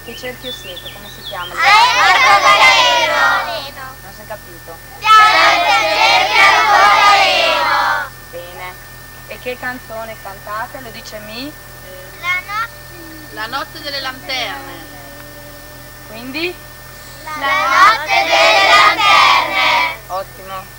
Che cerchio siete? Come si chiama? Arcobaleno. Non si è capito. Pianta il cerchio arcobaleno. Bene. E che canzone cantate? Lo dice Mi? La notte delle lanterne. Quindi? La notte delle lanterne. Ottimo.